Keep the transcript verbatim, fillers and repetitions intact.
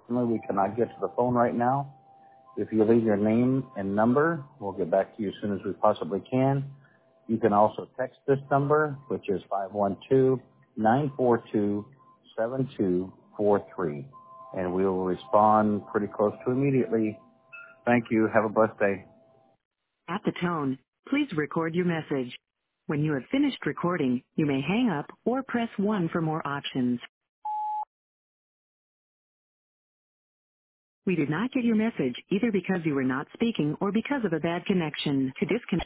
unfortunately, we cannot get to the phone right now. If you leave your name and number, we'll get back to you as soon as we possibly can. You can also text this number, which is five one two, nine four two, seven two four three, and we will respond pretty close to immediately. Thank you. Have a blessed day. At the tone, please record your message. When you have finished recording, you may hang up or press one for more options. We did not get your message either because you were not speaking or because of a bad connection. To disconnect